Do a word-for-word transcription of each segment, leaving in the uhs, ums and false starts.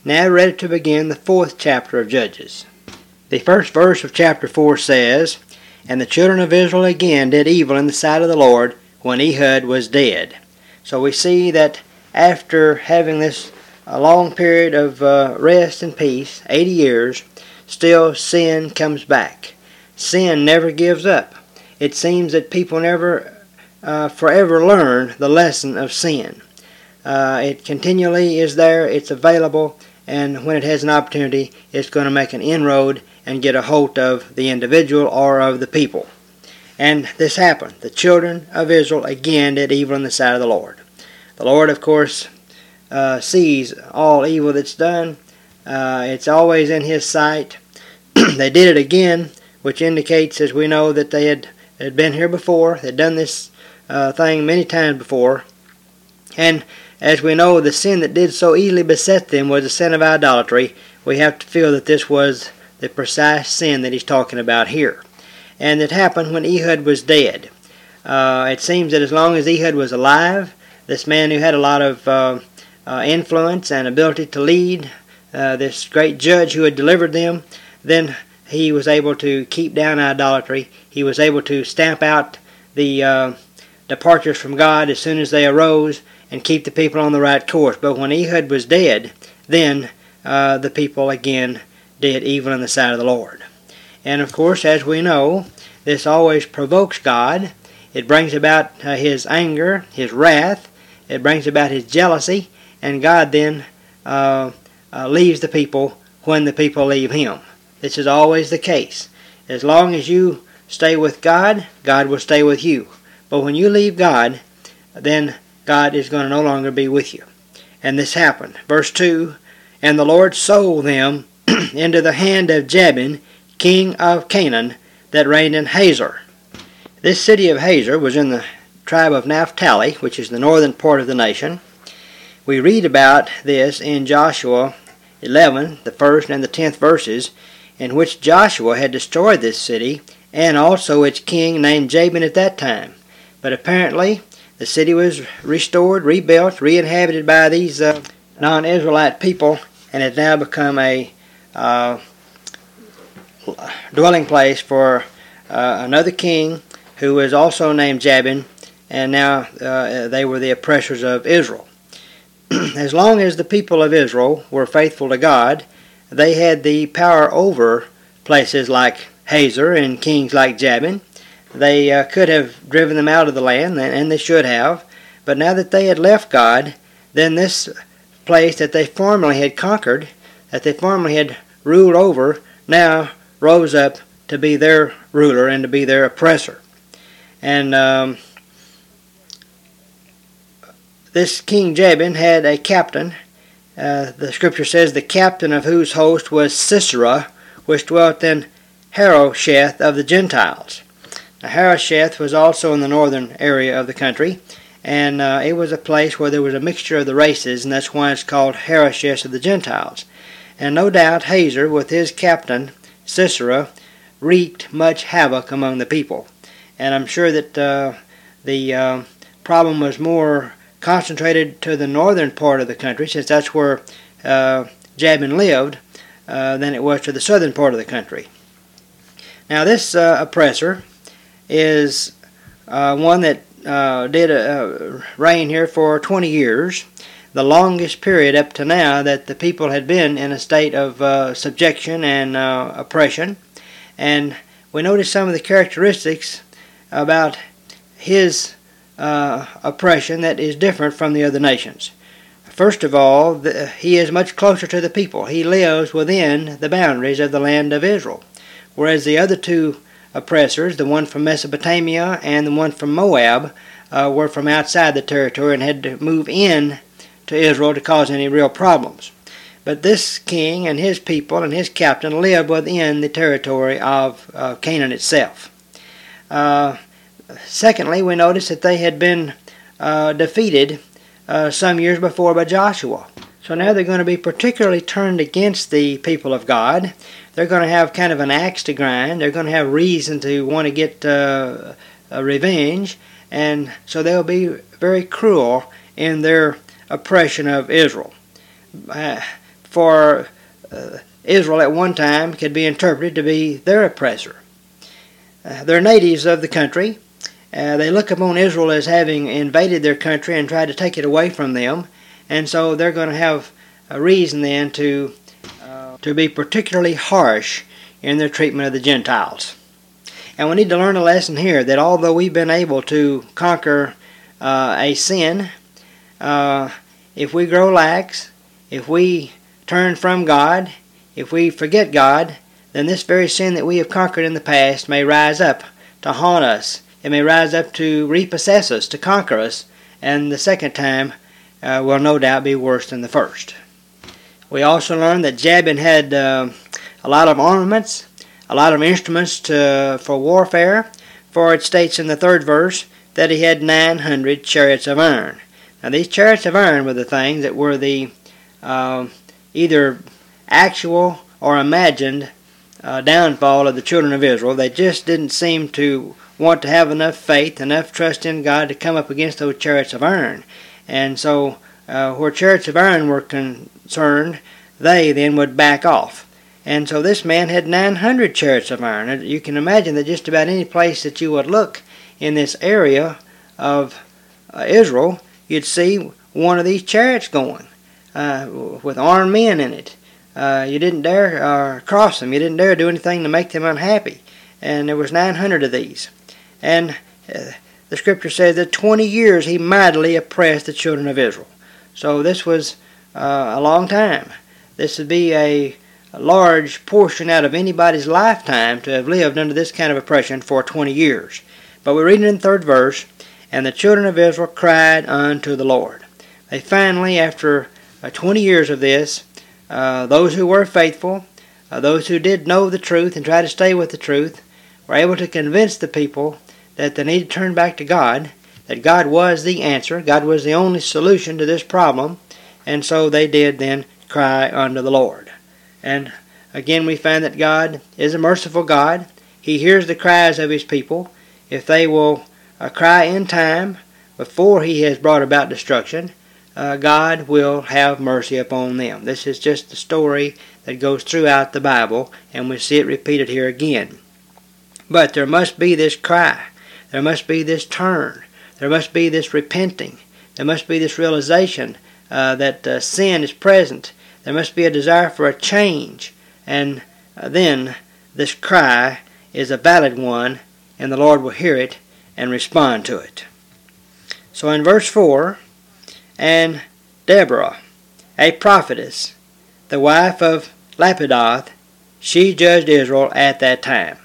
Now ready to begin the fourth chapter of Judges. The first verse of chapter four says, "And the children of Israel again did evil in the sight of the Lord when Ehud was dead." So we see that after having this a long period of uh, rest and peace, eighty years, still sin comes back. Sin never gives up. It seems that people never uh, forever learn the lesson of sin. Uh, it continually is there, it's available, and when it has an opportunity, it's going to make an inroad and get a hold of the individual or of the people. And this happened. The children of Israel again did evil in the sight of the Lord. The Lord, of course, uh, sees all evil that's done. Uh, it's always in His sight. They did it again, which indicates, as we know, that they had, had been here before. They'd done this uh, thing many times before. And as we know, the sin that did so easily beset them was the sin of idolatry. We have to feel that this was the precise sin that he's talking about here. And it happened when Ehud was dead. Uh, it seems that as long as Ehud was alive, this man who had a lot of uh, uh, influence and ability to lead, uh, this great judge who had delivered them, then he was able to keep down idolatry. He was able to stamp out the uh, departures from God as soon as they arose and keep the people on the right course. But when Ehud was dead, then uh, the people again did evil in the sight of the Lord. And of course, as we know, this always provokes God. It brings about uh, His anger, His wrath. It brings about His jealousy. And God then uh, uh, leaves the people when the people leave Him. This is always the case. As long as you stay with God, God will stay with you. But when you leave God, then God is going to no longer be with you. And this happened. Verse two, "And the Lord sold them into the hand of Jabin, king of Canaan, that reigned in Hazor." This city of Hazor was in the tribe of Naphtali, which is the northern part of the nation. We read about this in Joshua eleven, the first and the tenth verses, in which Joshua had destroyed this city, and also its king named Jabin at that time. But apparently the city was restored, rebuilt, re-inhabited by these uh, non-Israelite people, and had now become a uh, dwelling place for uh, another king who was also named Jabin, and now uh, they were the oppressors of Israel. As long as the people of Israel were faithful to God, they had the power over places like Hazor and kings like Jabin. They uh, could have driven them out of the land, and they should have. But now that they had left God, then this place that they formerly had conquered, that they formerly had ruled over, now rose up to be their ruler and to be their oppressor. And um, this King Jabin had a captain. Uh, the scripture says, "The captain of whose host was Sisera, which dwelt in Harosheth of the Gentiles." Now, Harosheth was also in the northern area of the country, and uh, it was a place where there was a mixture of the races, and that's why it's called Harosheth of the Gentiles. And no doubt Hazor, with his captain Sisera, wreaked much havoc among the people. And I'm sure that uh, the uh, problem was more concentrated to the northern part of the country, since that's where uh, Jabin lived, uh, than it was to the southern part of the country. Now this uh, oppressor is uh, one that uh, did uh, reign here for twenty years, the longest period up to now that the people had been in a state of uh, subjection and uh, oppression. And we notice some of the characteristics about his uh, oppression that is different from the other nations. First of all, the, he is much closer to the people. He lives within the boundaries of the land of Israel, whereas the other two oppressors, the one from Mesopotamia and the one from Moab, uh, were from outside the territory and had to move in to Israel to cause any real problems. But this king and his people and his captain lived within the territory of uh, Canaan itself. Uh, secondly, we notice that they had been uh, defeated uh, some years before by Joshua. So now they're going to be particularly turned against the people of God. They're going to have kind of an axe to grind. They're going to have reason to want to get uh, uh, revenge. And so they'll be very cruel in their oppression of Israel. Uh, for uh, Israel at one time could be interpreted to be their oppressor. Uh, they're natives of the country. Uh, they look upon Israel as having invaded their country and tried to take it away from them, and so they're going to have a reason then to uh, to be particularly harsh in their treatment of the Gentiles. And we need to learn a lesson here that although we've been able to conquer uh, a sin, uh, if we grow lax, if we turn from God, if we forget God, then this very sin that we have conquered in the past may rise up to haunt us. It may rise up to repossess us, to conquer us, and the second time uh, will no doubt be worse than the first. We also learned that Jabin had uh, a lot of armaments, a lot of instruments to, for warfare, for it states in the third verse that he had nine hundred chariots of iron. Now these chariots of iron were the things that were the uh, either actual or imagined uh, downfall of the children of Israel. They just didn't seem to want to have enough faith, enough trust in God to come up against those chariots of iron. And so uh, where chariots of iron were concerned, they then would back off. And so this man had nine hundred chariots of iron. You can imagine that just about any place that you would look in this area of uh, Israel, you'd see one of these chariots going uh, with armed men in it. Uh, you didn't dare uh, cross them. You didn't dare do anything to make them unhappy. And there was nine hundred of these. And uh, the scripture says that twenty years he mightily oppressed the children of Israel. So this was uh, a long time. This would be a, a large portion out of anybody's lifetime to have lived under this kind of oppression for twenty years. But we read in the third verse, and the children of Israel cried unto the Lord. They finally, after uh, twenty years of this, uh, those who were faithful, uh, those who did know the truth and try to stay with the truth, were able to convince the people that they needed to turn back to God, that God was the answer, God was the only solution to this problem, and so they did then cry unto the Lord. And again we find that God is a merciful God. He hears the cries of His people. If they will uh, cry in time before He has brought about destruction, uh, God will have mercy upon them. This is just the story that goes throughout the Bible, and we see it repeated here again. But there must be this cry. There must be this turn. There must be this repenting. There must be this realization uh, that uh, sin is present. There must be a desire for a change. And uh, then this cry is a valid one, and the Lord will hear it and respond to it. So in verse four, and Deborah, a prophetess, the wife of Lapidoth, she judged Israel at that time.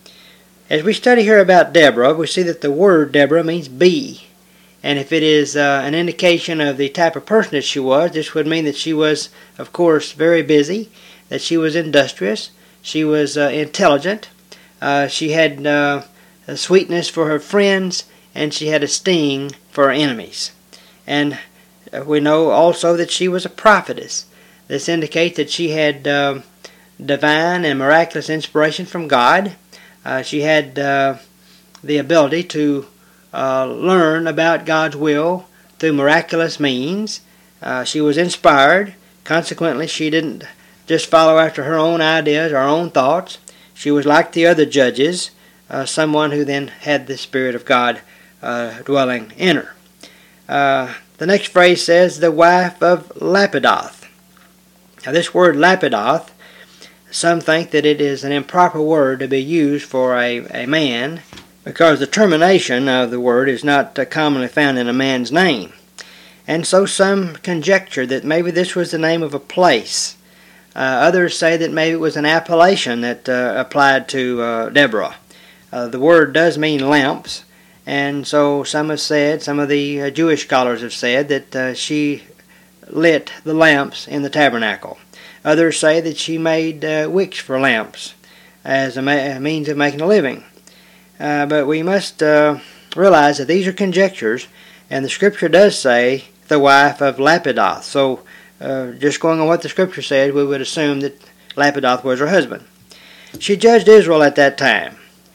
As we study here about Deborah, we see that the word Deborah means bee. And if it is uh, an indication of the type of person that she was, this would mean that she was, of course, very busy, that she was industrious, she was uh, intelligent, uh, she had uh, a sweetness for her friends, and she had a sting for her enemies. And we know also that she was a prophetess. This indicates that she had uh, divine and miraculous inspiration from God. Uh, she had uh, the ability to uh, learn about God's will through miraculous means. Uh, she was inspired. Consequently, she didn't just follow after her own ideas, her own thoughts. She was like the other judges, uh, someone who then had the Spirit of God uh, dwelling in her. Uh, the next phrase says, the wife of Lapidoth. Now this word Lapidoth, some think that it is an improper word to be used for a, a man because the termination of the word is not uh, commonly found in a man's name. And so some conjecture that maybe this was the name of a place. Uh, others say that maybe it was an appellation that uh, applied to uh, Deborah. Uh, the word does mean lamps, and so some have said, some of the uh, Jewish scholars have said that uh, she lit the lamps in the tabernacle. Others say that she made uh, wicks for lamps as a, ma- a means of making a living. Uh, but we must uh, realize that these are conjectures, and the Scripture does say the wife of Lapidoth. So uh, just going on what the Scripture said, we would assume that Lapidoth was her husband. She judged Israel at that time.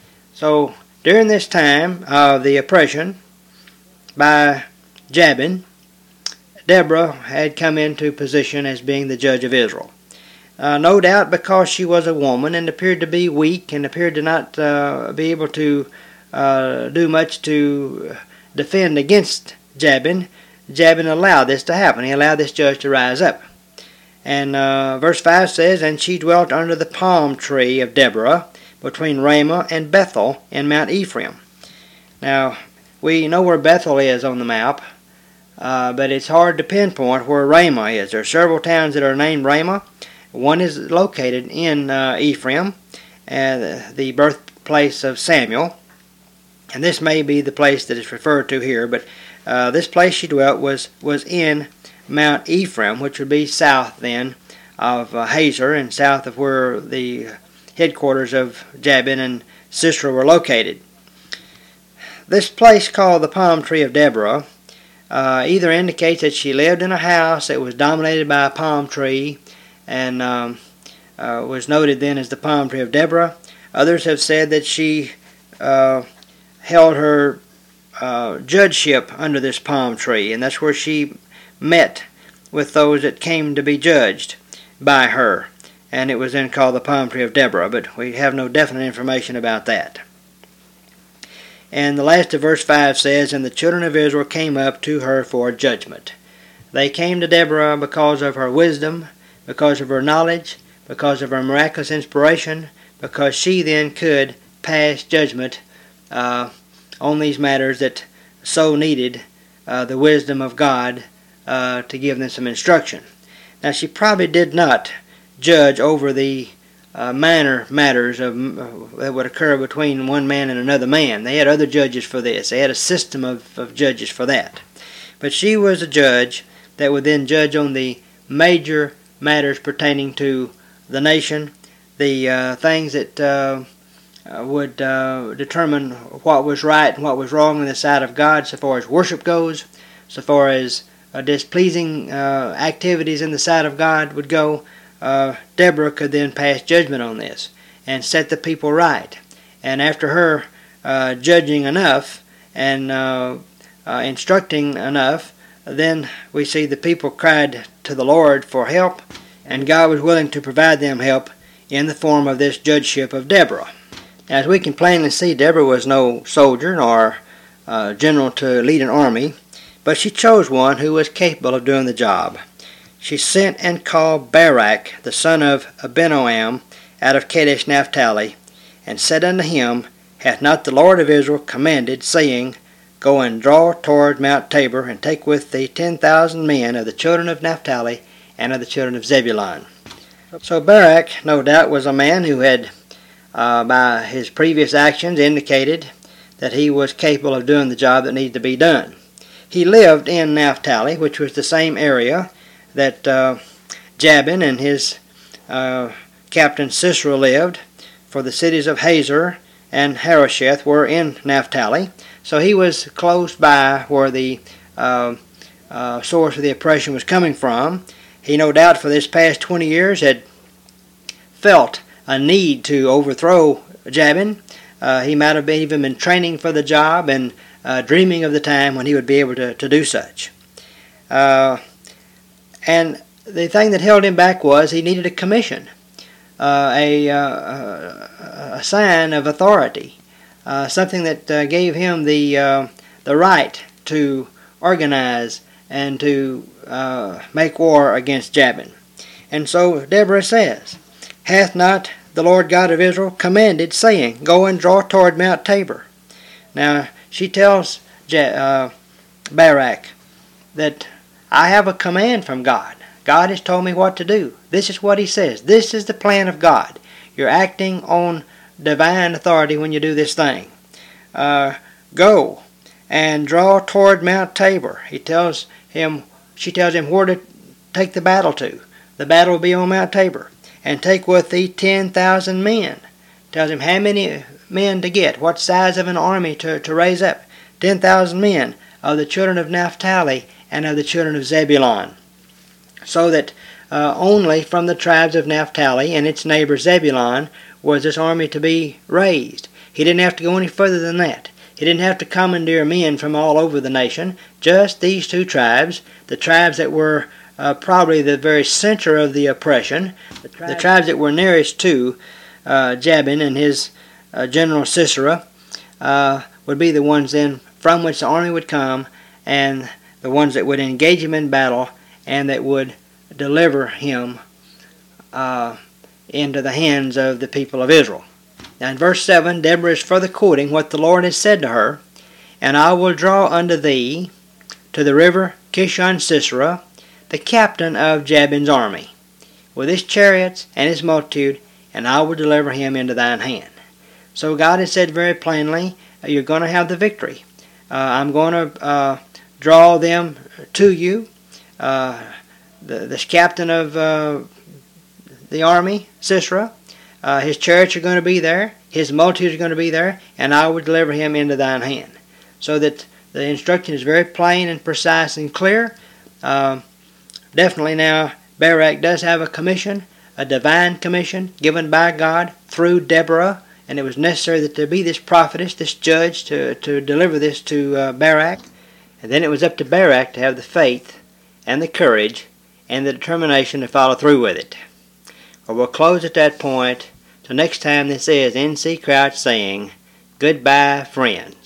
So during this time of the oppression by Jabin, Deborah had come into position as being the judge of Israel. Uh, no doubt because she was a woman and appeared to be weak and appeared to not uh, be able to uh, do much to defend against Jabin, Jabin allowed this to happen. He allowed this judge to rise up. And uh, verse five says, "And she dwelt under the palm tree of Deborah, between Ramah and Bethel in Mount Ephraim." Now, we know where Bethel is on the map, uh, but it's hard to pinpoint where Ramah is. There are several towns that are named Ramah. One is located in uh, Ephraim, uh, the birthplace of Samuel. And this may be the place that is referred to here, but uh, this place she dwelt was, was in Mount Ephraim, which would be south then of uh, Hazor and south of where the headquarters of Jabin and Sisera were located. This place called the Palm Tree of Deborah uh, either indicates that she lived in a house that was dominated by a palm tree and um, uh, was noted then as the Palm Tree of Deborah. Others have said that she uh, held her uh, judgeship under this palm tree, and that's where she met with those that came to be judged by her, and it was then called the Palm Tree of Deborah, but we have no definite information about that. And the last of verse five says, "And the children of Israel came up to her for judgment." They came to Deborah because of her wisdom, because of her knowledge, because of her miraculous inspiration, because she then could pass judgment uh, on these matters that so needed uh, the wisdom of God uh, to give them some instruction. Now, she probably did not judge over the uh, minor matters of, uh, that would occur between one man and another man. They had other judges for this. They had a system of, of judges for that. But she was a judge that would then judge on the major matters pertaining to the nation, the uh, things that uh, uh, would uh, determine what was right and what was wrong in the sight of God, so far as worship goes, so far as uh, displeasing uh, activities in the sight of God would go. Uh, Deborah could then pass judgment on this and set the people right. And after her uh, judging enough and uh, uh, instructing enough, then we see the people cried to the Lord for help, and God was willing to provide them help in the form of this judgeship of Deborah. As we can plainly see, Deborah was no soldier nor uh, general to lead an army, but she chose one who was capable of doing the job. She sent and called Barak, the son of Abinoam, out of Kadesh Naphtali, and said unto him, "Hath not the Lord of Israel commanded, saying, Go and draw toward Mount Tabor, and take with thee ten thousand men of the children of Naphtali and of the children of Zebulun?" So Barak, no doubt, was a man who had, uh, by his previous actions, indicated that he was capable of doing the job that needed to be done. He lived in Naphtali, which was the same area that uh, Jabin and his uh, captain Sisera lived, for the cities of Hazor and Harosheth were in Naphtali. So he was close by where the uh, uh, source of the oppression was coming from. He no doubt for this past twenty years had felt a need to overthrow Jabin. Uh, he might have been, even been training for the job and uh, dreaming of the time when he would be able to, to do such. Uh, and the thing that held him back was he needed a commission, uh, a, uh, a sign of authority. Uh, something that uh, gave him the uh, the right to organize and to uh, make war against Jabin. And so Deborah says, "Hath not the Lord God of Israel commanded, saying, Go and draw toward Mount Tabor?" Now she tells Ja- uh, Barak that I have a command from God. God has told me what to do. This is what he says. This is the plan of God. You're acting on divine authority when you do this thing. Uh, go and draw toward Mount Tabor. He tells him, she tells him where to take the battle to. The battle will be on Mount Tabor. And take with thee ten thousand men. Tells him how many men to get, what size of an army to, to raise up. Ten thousand men of the children of Naphtali and of the children of Zebulun. So that uh, only from the tribes of Naphtali and its neighbor Zebulun was this army to be raised. He didn't have to go any further than that. He didn't have to commandeer men from all over the nation, just these two tribes, the tribes that were uh, probably the very center of the oppression, the tribes, the tribes that were nearest to uh, Jabin and his uh, general Sisera, uh, would be the ones then from which the army would come, and the ones that would engage him in battle and that would deliver him uh, into the hands of the people of Israel. Now in verse seven, Deborah is further quoting what the Lord has said to her, "And I will draw unto thee to the river Kishon Sisera, the captain of Jabin's army, with his chariots and his multitude, and I will deliver him into thine hand." So God has said very plainly, you're going to have the victory. Uh, I'm going to uh, draw them to you. Uh, the, this captain of uh, the army, Sisera, uh, his chariots are going to be there, his multitudes are going to be there, and I will deliver him into thine hand. So that the instruction is very plain and precise and clear. Uh, definitely now, Barak does have a commission, a divine commission given by God through Deborah, and it was necessary that there be this prophetess, this judge, to, to deliver this to uh, Barak. And then it was up to Barak to have the faith and the courage and the determination to follow through with it. Well, we'll close at that point. Till next time, this is N C Crouch saying, goodbye, friend.